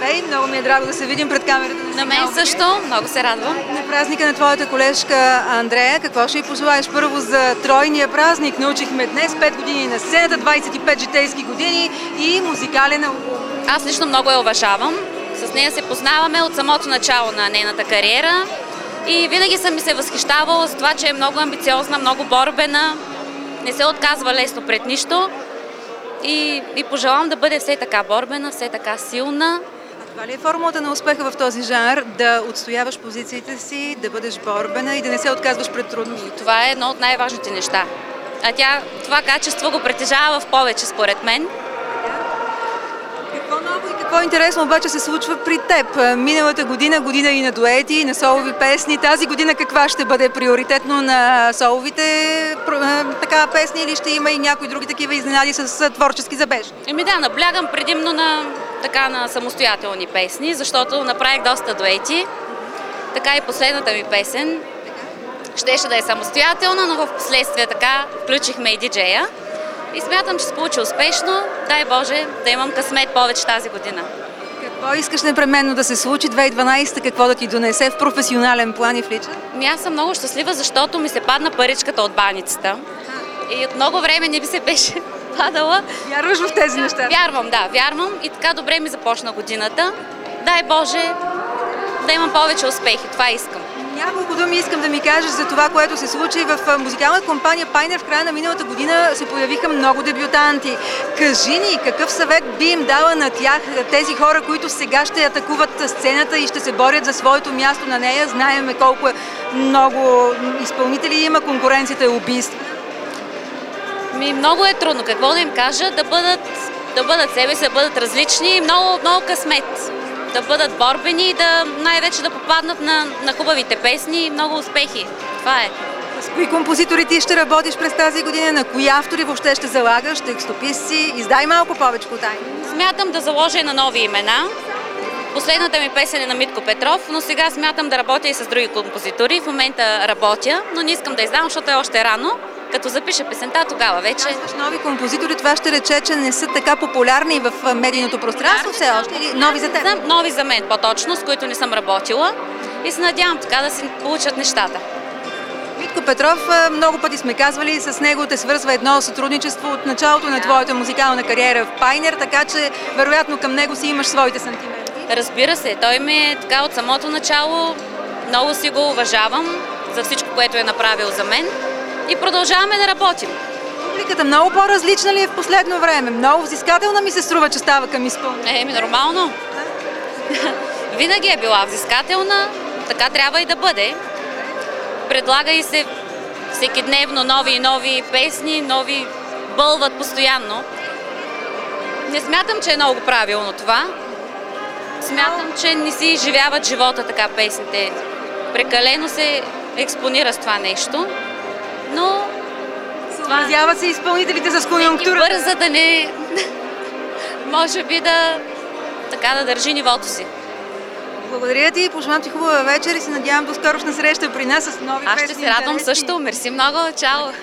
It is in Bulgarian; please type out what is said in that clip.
Здравей, много ми е драго да се видим пред камерата. На мен също, много се радвам. На празника на твоята колежка Андрея, какво ще й пожелаеш първо за тройния празник? Научихме днес 5 години на сцената, 25 житейски години и музикален албум. Аз лично много я уважавам. С нея се познаваме от самото начало на нейната кариера и винаги съм ми се възхищавала с това, че е много амбициозна, много борбена, не се отказва лесно пред нищо и пожелавам да бъде все така борбена, все така силна. А това ли е формулата на успеха в този жанр? Да отстояваш позициите си, да бъдеш борбена и да не се отказваш пред трудности? Това е едно от най-важните неща. А тя това качество го притежава в повече, според мен. Какво ново и какво интересно обаче се случва при теб? Миналата година и на дуети, и на солови песни. Тази година каква ще бъде приоритетно на соловите песни или ще има и някои други такива изненади с творчески забеж? Да, наблягам предимно на самостоятелни песни, защото направих доста дуети. Така и последната ми песен щеше да е самостоятелна, но в последствие така включихме и диджея. И смятам, че се получи успешно. Дай Боже да имам късмет повече тази година. Какво искаш непременно да се случи 2012-та, какво да ти донесе в професионален план и в личен? Аз съм много щастлива, защото ми се падна паричката от баницата. И от много време не би се беше падала. Вярваш в тези неща? Вярвам и така добре ми започна годината. Дай Боже да имам повече успехи, това искам. Няколко думи искам да ми кажеш за това, което се случи в музикалната компания Пайнер. В края на миналата година се появиха много дебютанти. Кажи ни, какъв съвет би им дала на тях, тези хора, които сега ще атакуват сцената и ще се борят за своето място на нея? Знаеме колко много изпълнители има, конкуренцията е убийство. Много е трудно. Какво да им кажа? Да бъдат себе си, да бъдат различни и много късмет. Да бъдат борбени и най-вече да попаднат на хубавите песни и много успехи. Това е. С кои композитори ти ще работиш през тази година? На кои автори въобще ще залагаш? Текстопис си? Издай малко повече тайни. Смятам да заложа на нови имена. Последната ми песен е на Митко Петров, но сега смятам да работя и с други композитори. В момента работя, но не искам да издавам, защото е още рано. Като запиша песента, тогава вече. Нови композитори, това ще рече, че не са така популярни в медийното пространство все още или нови за теб? Нови за мен по-точно, с които не съм работила и се надявам така да се получат нещата. Митко Петров, много пъти сме казвали, с него те свързва едно сътрудничество от началото на твоята музикална кариера в Пайнер, така че вероятно към него си имаш своите сантименти. Разбира се, той ми е така от самото начало, много си го уважавам за всичко, което е направил за мен. И продължаваме да работим. Публиката много по-различна ли е в последно време? Много взискателна ми се струва, че става към изпълнение. Нормално. Винаги е била взискателна, така трябва и да бъде. Предлага и се всекидневно нови и нови песни, нови бълват постоянно. Не смятам, че е много правилно това. Смятам, че не си изживяват живота така песните. Прекалено се експонира с това нещо. Но съобразява се изпълнителите с конюнктурата. Не бърза да не... може би да държи нивото си. Благодаря ти, пожелавам ти хубава вечер и се надявам до скорошна среща при нас с нови песни. Аз ще се радвам също. Мерси много. Чао!